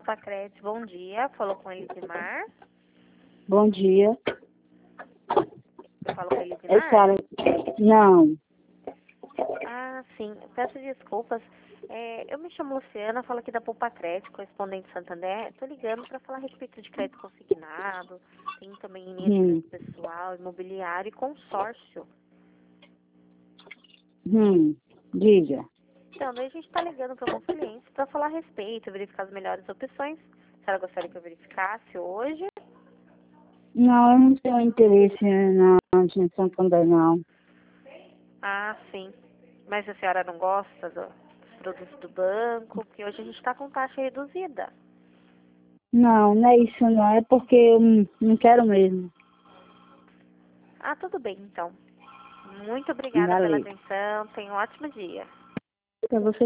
Pacred, bom dia. Falou com Elisimar. Bom dia. Eu falo com É Elisimar? Sara. Não. Ah, sim. Peço desculpas. Eu me chamo Luciana, falo aqui da Pacred, correspondente Santander. Estou ligando para falar a respeito de crédito consignado. Tem também linha de crédito pessoal, imobiliário e consórcio. Diga. Então, daí a gente está ligando para alguns clientes para falar a respeito, verificar as melhores opções. A senhora gostaria que eu verificasse hoje? Não, eu não tenho interesse na Agência Santander, não. Ah, sim. Mas a senhora não gosta dos produtos do banco? Porque hoje a gente está com taxa reduzida. Não, não é isso, não. É porque eu não quero mesmo. Ah, tudo bem, então. Muito obrigada pela Valeu. atenção. Tenha um ótimo dia. Pra você